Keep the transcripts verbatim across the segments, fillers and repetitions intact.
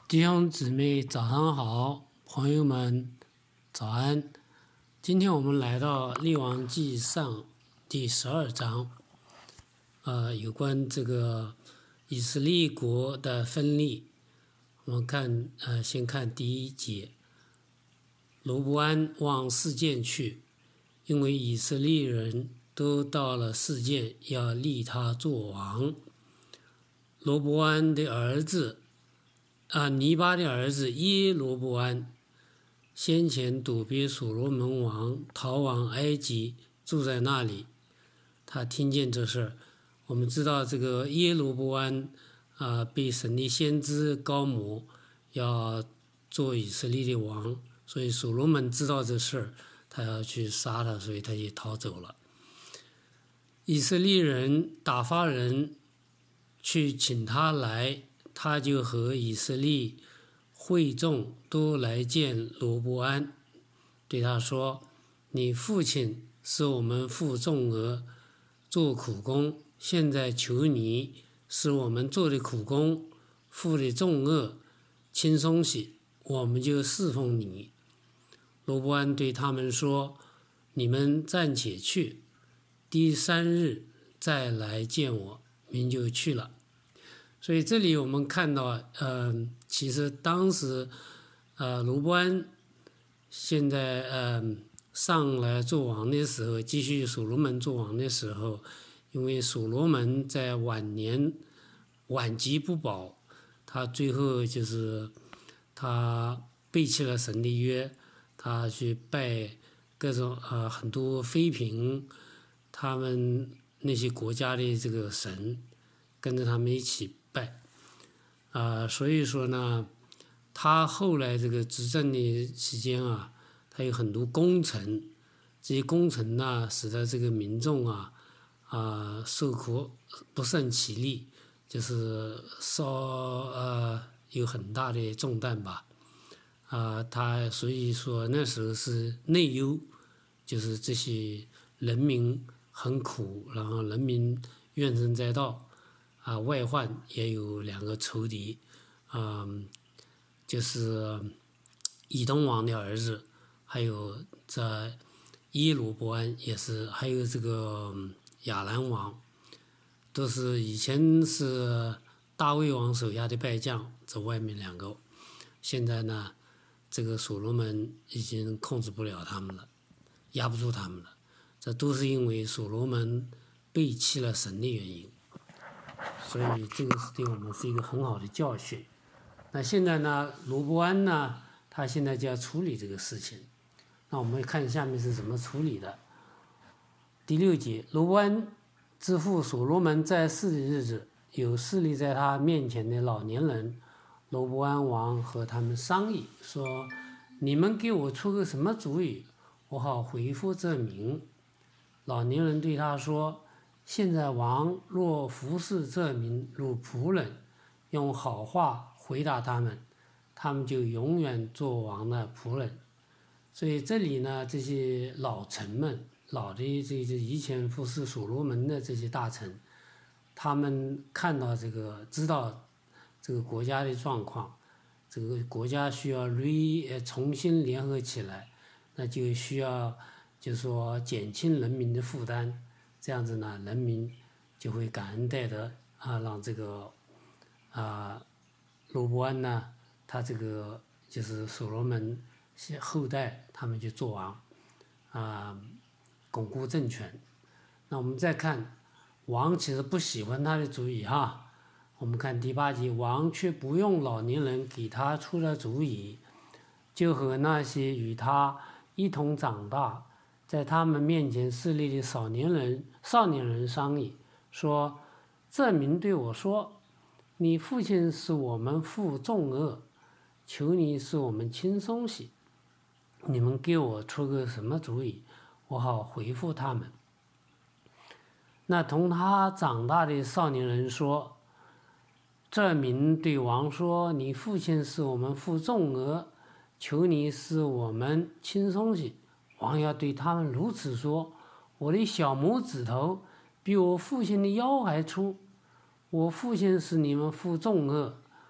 弟兄姊妹早上好，朋友们早安。今天我们来到列王纪上第十二章，呃，有关这个以色列国的分立。我们看，呃，先看第一节，罗伯安往示剑去，因为以色列人都到了示剑，要立他做王。罗伯安的儿子啊，尼巴的儿子耶罗伯安先前躲避所罗门王，逃往埃及，住在那里。他听见这事儿，我们知道这个耶罗伯安啊，被神的先知高摩要做以色列的王，所以所罗门知道这事儿，他要去杀他，所以他就逃走了。以色列人打发人去请他来，他就和以色列会众都来见罗伯安，对他说：你父亲使我们负重额做苦工，现在求你使我们做的苦工负的重额轻松些，我们就侍奉你。罗伯安对他们说：你们暂且去，第三日再来见我。民就去了。所以这里我们看到，呃，其实当时，呃，罗伯安现在呃上来做王的时候，继续所罗门做王的时候，因为所罗门在晚年晚疾不保，他最后就是他背弃了神的约，他去拜各种呃很多妃嫔，他们那些国家的这个神，跟着他们一起拜，啊、呃，所以说呢，他后来这个执政的期间啊，他有很多功臣，这些功臣呢，使得这个民众啊，啊、呃、受苦不胜其力，就是稍呃有很大的重担吧，啊、呃，他所以说那时候是内忧，就是这些人民很苦，然后人民怨声载道，啊，外患也有两个仇敌，嗯，就是以东王的儿子，还有这耶罗伯安也是，还有这个亚兰王，都是以前是大卫王手下的败将，这外面两个，现在呢，这个所罗门已经控制不了他们了，压不住他们了。这都是因为所罗门背弃了神的原因，所以这个是对我们是一个很好的教训。那现在呢，罗伯安呢，他现在就要处理这个事情。那我们看下面是怎么处理的。第六节，罗伯安之父所罗门在世的日子，有侍立在他面前的老年人，罗伯安王和他们商议说：你们给我出个什么主意，我好回复这民。老年人对他说：现在王若服侍这民如仆人，用好话回答他们，他们就永远做王的仆人。所以这里呢，这些老臣们，老的这些以前服侍所罗门的这些大臣，他们看到这个，知道这个国家的状况，这个国家需要 re 重新联合起来，那就需要就是说减轻人民的负担，这样子呢，人民就会感恩戴德啊，让这个啊罗伯安呢，他这个就是所罗门后代，他们去做王啊，巩固政权。那我们再看王其实不喜欢他的主意哈，我们看第八节，王却不用老年人给他出了主意，就和那些与他一同长大，在他们面前势力的少年人、少年人商议，说：这民对我说，你父亲使我们负重恶，求你使我们轻松些。你们给我出个什么主意，我好回复他们。那同他长大的少年人说：这民对王说，你父亲使我们负重额，求你使我们轻松些。王要对他们如此说：我的小拇指头比我父亲的腰还粗，我父亲使你们负重额，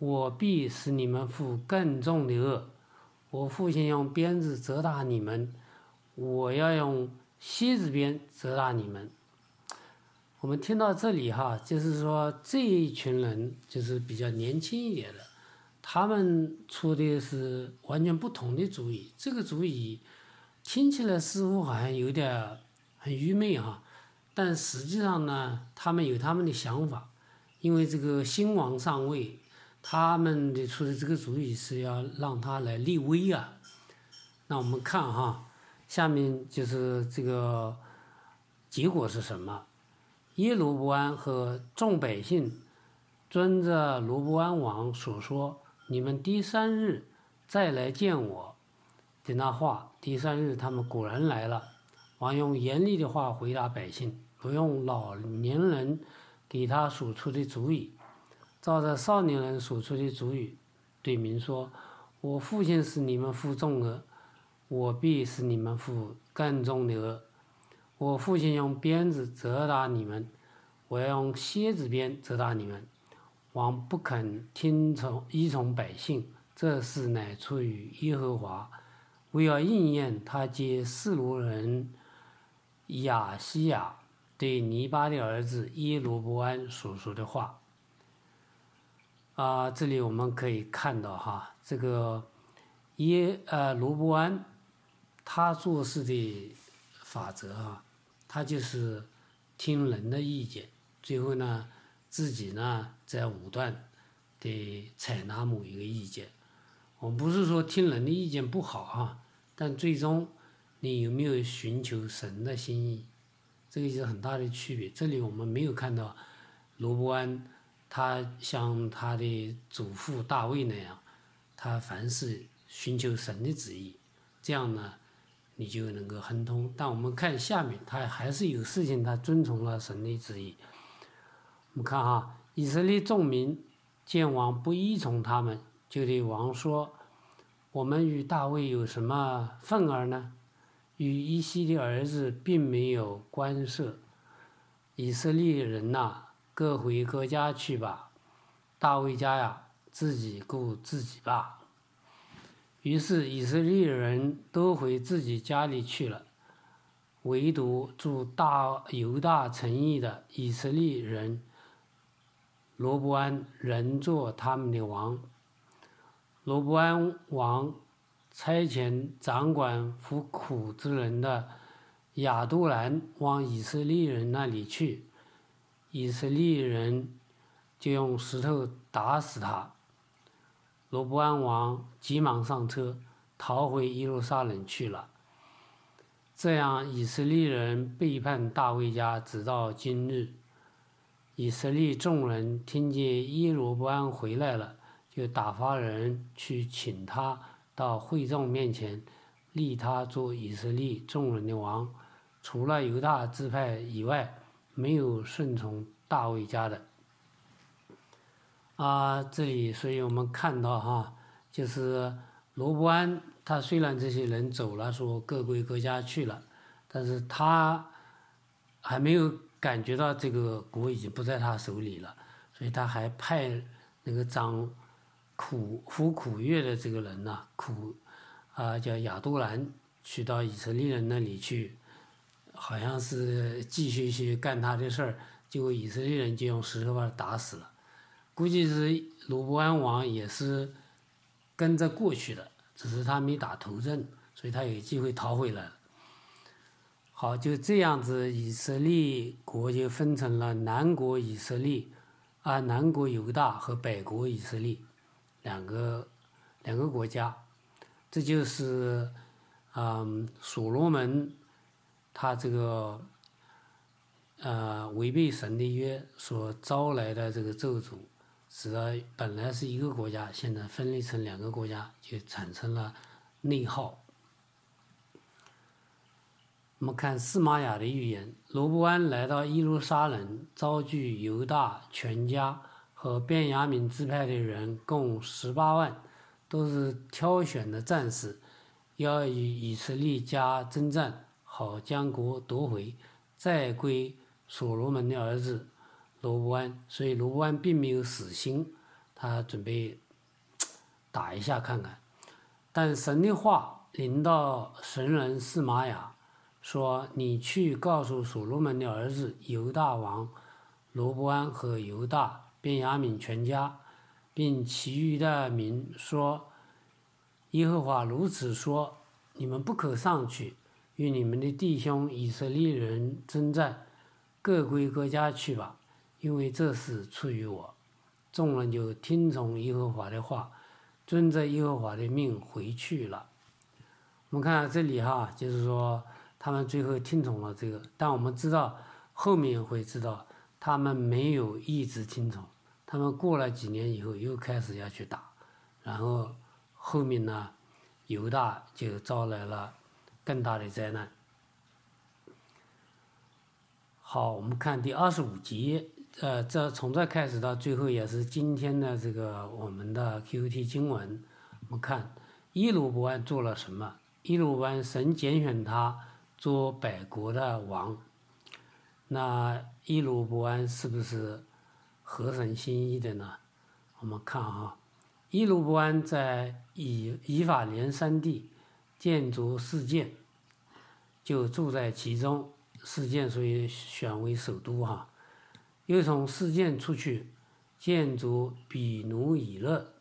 我必使你们负更重的恶。我父亲用鞭子责打你们，我要用蝎子鞭责打你们。我们听到这里哈，就是说这一群人就是比较年轻一点的，他们出的是完全不同的主意。这个主意听起来似乎好像有点很愚昧哈，但实际上呢，他们有他们的想法。因为这个新王上位，他们的出的这个主意是要让他来立威啊。那我们看哈，下面就是这个结果是什么？耶罗波安和众百姓遵着罗波安王所说，你们第三日再来见我的那话，第三日他们果然来了。王用严厉的话回答百姓，不用老年人给他所出的主意，照着少年人所出的主意，对民说：我父亲使你们负重恶，我必使你们负更重的恶。我父亲用鞭子责打你们，我要用蝎子鞭责打你们。王不肯听从依从百姓，这事乃出于耶和华，为要应验他借示罗人亚西亚对尼巴的儿子耶罗波安所说的话。啊，这里我们可以看到哈，这个耶呃罗波安他做事的法则啊，他就是听人的意见，最后呢自己呢在武断的采纳某一个意见。我们不是说听人的意见不好啊，但最终你有没有寻求神的心意，这个是很大的区别。这里我们没有看到罗波安他像他的祖父大卫那样，他凡事寻求神的旨意，这样呢你就能够亨通。但我们看下面，他还是有事情他遵从了神的旨意。我们看哈，以色列众民见王不依从他们，就对王说：我们与大卫有什么分儿呢？与伊西的儿子并没有关涉。以色列人呐、啊，各回各家去吧。大卫家呀，自己顾自己吧。于是以色列人都回自己家里去了，唯独住大犹大城邑的以色列人罗波安仍做他们的王。罗波安王差遣掌管服苦之人的亚杜兰往以色列人那里去，以色列人就用石头打死他。罗波安王急忙上车，逃回耶路撒冷去了。这样以色列人背叛大卫家，直到今日。以色列众人听见耶罗波安回来了，就打发人去请他到会众面前，立他做以色列众人的王。除了犹大支派以外，没有顺从大卫家的。啊，这里所以我们看到哈，就是罗波安他虽然这些人走了，说各归各家去了，但是他还没有感觉到这个国已经不在他手里了，所以他还派那个掌苦服苦乐的这个人呐、啊，苦啊、呃、叫亚杜兰，去到以色列人那里去，好像是继续去干他的事儿，结果以色列人就用石头把他打死了。估计是罗波安王也是跟着过去的，只是他没打头阵，所以他有机会逃回来了。好，就这样子，以色列国就分成了南国以色列啊，南国犹大和北国以色列两个两个国家。这就是嗯，所罗门他这个呃违背神的约所招来的这个咒诅，使得本来是一个国家，现在分裂成两个国家，就产生了内耗。我们看示玛雅的预言，罗波安来到耶路撒冷，招聚犹大全家和便雅悯支派的人共十八万，都是挑选的战士，要与以色列家征战，好将国夺回，再归所罗门的儿子罗波安。所以罗波安并没有死心， 他准备打一下看看。但神的话临到神人示玛雅，说：“你去告诉所罗门的儿子犹大王罗伯安和犹大便雅悯全家，并其余的民说：耶和华如此说：你们不可上去与你们的弟兄以色列人征战，各归各家去吧，因为这事出于我。”众人就听从耶和华的话，遵着耶和华的命回去了。我们看这里哈，就是说他们最后听从了这个，但我们知道后面会知道他们没有一直听从，他们过了几年以后又开始要去打，然后后面呢犹大就招来了更大的灾难。好，我们看第二十五节，呃，这从这开始到最后也是今天的这个我们的 Q T 经文。我们看耶罗波安做了什么？耶罗波安神拣选他做百国的王。那耶罗波安是不是合神心意的呢？我们看哈，耶罗波安在以以法莲山地建筑示剑，就住在其中。示剑所以选为首都哈。又从示剑出去建筑比努以勒。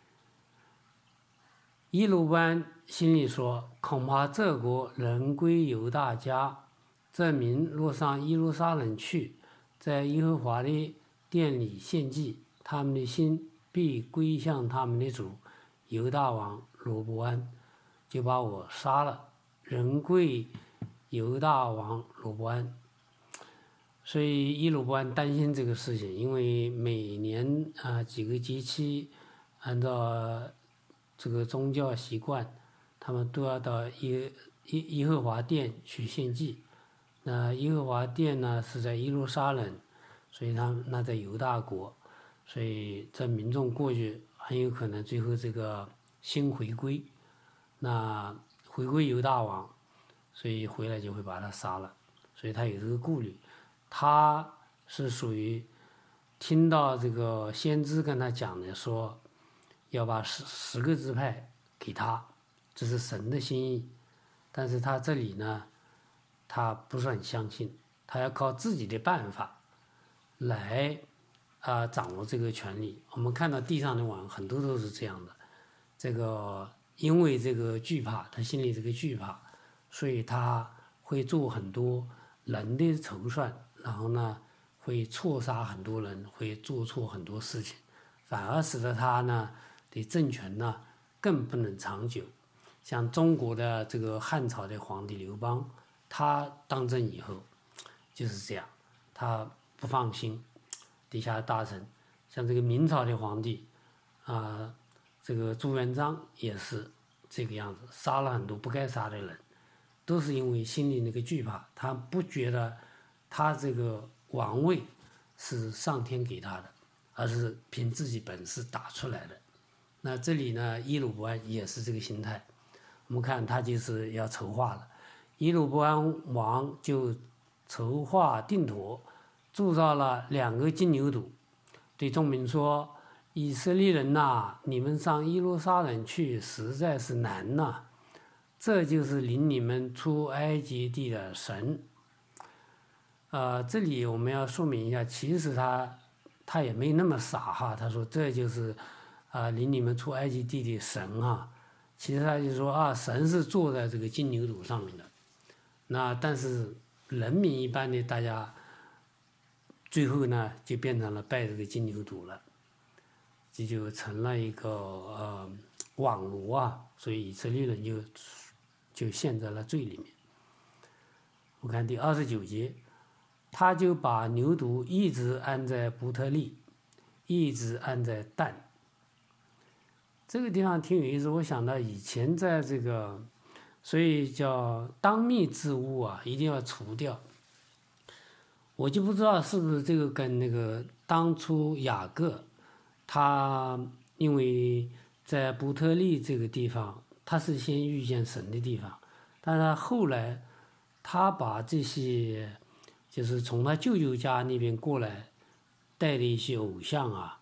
耶罗波安心里说：恐怕这国人归犹大家，这民若上耶路撒冷去，在耶和华的殿里献祭，他们的心必归向他们的主犹大王罗伯安，就把我杀了。人归犹大王罗伯安。所以耶罗波安担心这个事情，因为每年啊几个节期，按照这个宗教习惯，他们都要到耶耶耶和华殿去献祭。那耶和华殿呢是在耶路撒冷，所以他那在犹大国，所以这民众过去很有可能最后这个新回归，那回归犹大王，所以回来就会把他杀了，所以他有这个顾虑。他是属于听到这个先知跟他讲的，说要把十十个支派给他，这是神的心意。但是他这里呢，他不是很相信，他要靠自己的办法来啊、呃、掌握这个权利。我们看到地上的王很多都是这样的，这个因为这个惧怕，他心里这个惧怕，所以他会做很多人的筹算。然后呢，会错杀很多人，会做错很多事情，反而使得他呢的政权呢更不能长久。像中国的这个汉朝的皇帝刘邦，他当政以后就是这样，他不放心底下的大臣。像这个明朝的皇帝啊、呃，这个朱元璋也是这个样子，杀了很多不该杀的人，都是因为心里那个惧怕，他不觉得他这个王位是上天给他的，而是凭自己本事打出来的。那这里呢，耶罗波安也是这个心态。我们看他就是要筹划了，耶罗波安王就筹划定妥，铸造了两个金牛犊，对众民说：以色列人呐、啊，你们上耶路撒冷去实在是难呐、啊，这就是领你们出埃及地的神。呃，这里我们要说明一下，其实他他也没那么傻哈。他说这就是啊、呃、领你们出埃及地的神哈。其实他就说啊，神是坐在这个金牛犊上面的。那但是人民一般的大家最后呢就变成了拜这个金牛犊了，这就成了一个呃网罗啊，所以以色列人就就陷在了罪里面。我看第二十九节。他就把牛犊一直安在伯特利，一直安在但。这个地方挺有意思，我想到以前在这个，所以叫当密之物啊，一定要除掉。我就不知道是不是这个跟那个当初雅各，他因为在伯特利这个地方，他是先遇见神的地方，但是他后来他把这些。就是从他舅舅家那边过来带的一些偶像啊，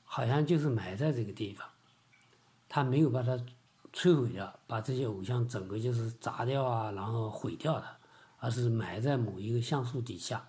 好像就是埋在这个地方，他没有把它摧毁掉，把这些偶像整个就是砸掉啊，然后毁掉它，而是埋在某一个橡树底下。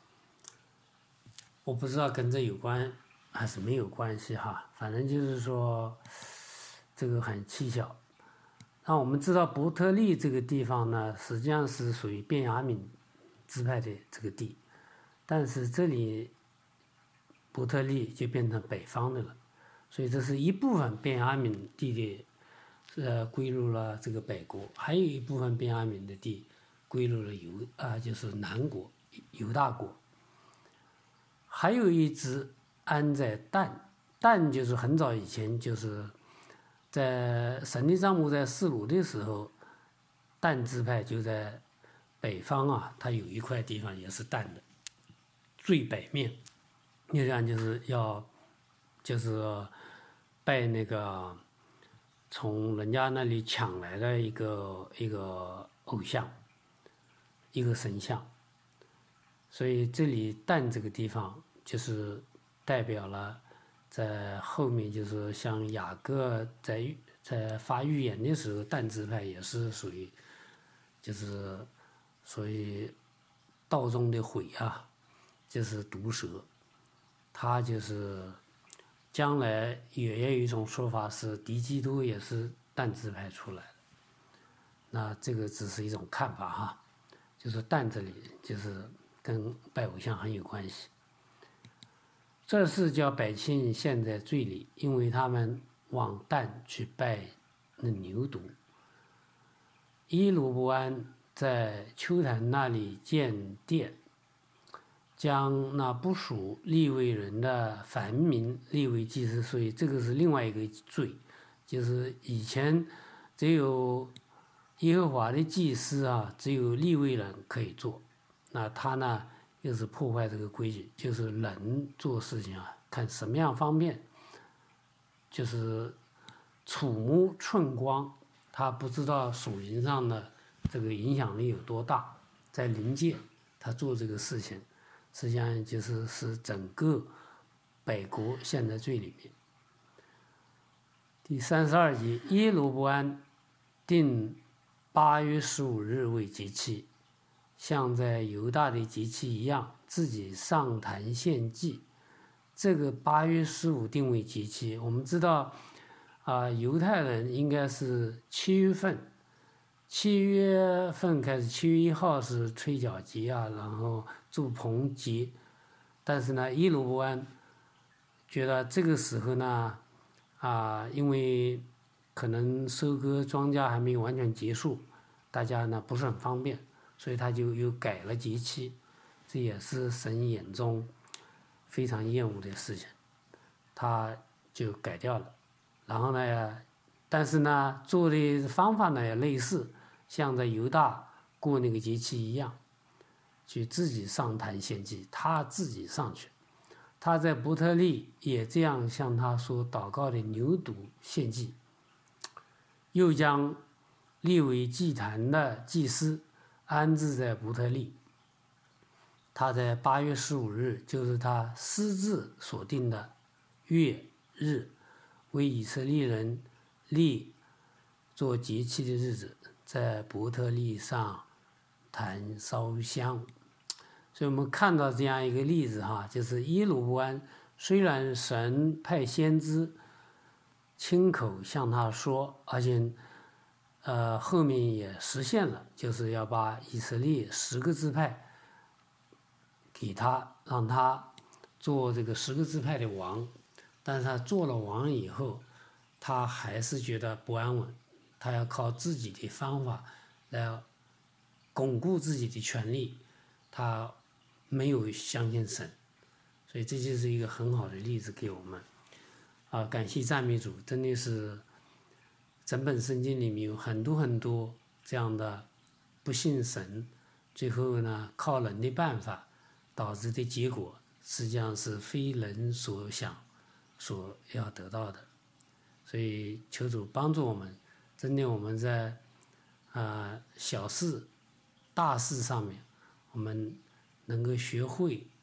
我不知道跟这有关还是没有关系哈，反正就是说这个很蹊跷。那我们知道伯特利这个地方呢，实际上是属于便雅悯支派的这个地，但是这里伯特利就变成北方的了，所以这是一部分便雅悯地的呃归入了这个北国，还有一部分便雅悯的地归入了犹啊、呃、就是南国犹大国。还有一支安在但，但就是很早以前，就是在神的帐幕在示鲁的时候，但支派就在北方啊，它有一块地方也是但的最北面，那这样就是要就是拜那个从人家那里抢来的一个一个偶像，一个神像。所以这里但这个地方就是代表了在后面，就是像雅各在在发预言的时候，但支派也是属于就是所以道中的悔啊，就是毒蛇，他就是将来也有一种说法是敌基督也是但支派出来的，那这个只是一种看法哈，就是但这里就是跟拜偶像很有关系。这是叫百姓陷在罪里，因为他们往但去拜那牛犊。伊罗波安在丘坛那里建殿，将那不属利未人的凡民立为祭司，所以这个是另外一个罪，就是以前只有耶和华的祭司啊，只有利未人可以做，那他呢又是破坏这个规矩，就是人做事情啊，看什么样方便，就是触目寸光，他不知道属灵上的这个影响力有多大，在灵界他做这个事情，实际上就是使整个北国陷在罪里面。第三十二节，耶罗波安定八月十五日为节期，像在犹大的节期一样，自己上坛献祭。这个八月十五定为节期，我们知道啊、呃，犹太人应该是七月份，七月份开始，七月一号是吹角节啊，然后祝棚节。但是呢，耶罗波安觉得这个时候呢，啊、呃，因为可能收割庄稼还没有完全结束，大家呢不是很方便，所以他就又改了节期，这也是神眼中非常厌恶的事情，他就改掉了。然后呢，但是呢，做的方法呢也类似，像在犹大过那个节期一样，去自己上坛献祭，他自己上去。他在伯特利也这样向他所祷告的牛犊献祭，又将立为祭坛的祭司安置在伯特利。他在八月十五日，就是他私自所定的月日，为以色列人立做节期的日子，在伯特利上坛烧香。所以我们看到这样一个例子哈，就是耶罗波安虽然神派先知亲口向他说，而且呃后面也实现了，就是要把以色列十个支派给他，让他做这个十个支派的王。但是他做了王以后，他还是觉得不安稳，他要靠自己的方法来巩固自己的权利，他没有相信神，所以这就是一个很好的例子给我们啊！感谢赞美主，真的是整本圣经里面有很多很多这样的不信神，最后呢靠人的办法导致的结果，实际上是非人所想所要得到的。所以求主帮助我们，真的我们在啊、呃、小事大事上面，我们能够学会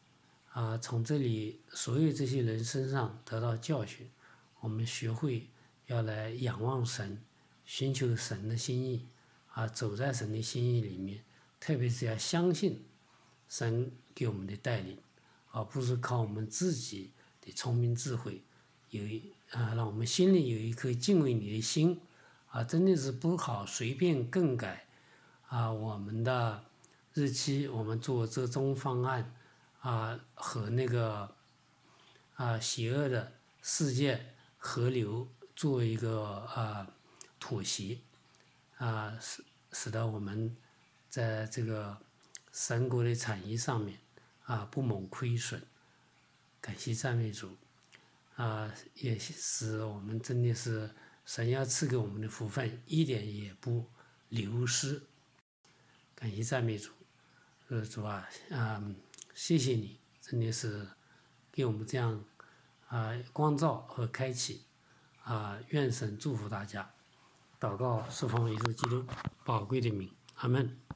啊，从这里所有这些人身上得到教训，我们学会要来仰望神，寻求神的心意，啊，走在神的心意里面，特别是要相信神给我们的带领，而不是靠我们自己的聪明智慧，有一啊，让我们心里有一颗敬畏你的心，啊，真的是不好随便更改啊我们的日期，我们做折中方案啊和那个啊邪恶的世界河流做一个啊妥协啊，使使得我们在这个神国的产业上面啊不蒙亏损。感谢赞美主啊，也使我们真的是神要赐给我们的福分一点也不流失。感谢赞美主，呃，主啊，啊，谢谢你，真的是给我们这样啊光照和开启啊，愿神祝福大家。祷告，释放耶稣基督宝贵的名，阿门。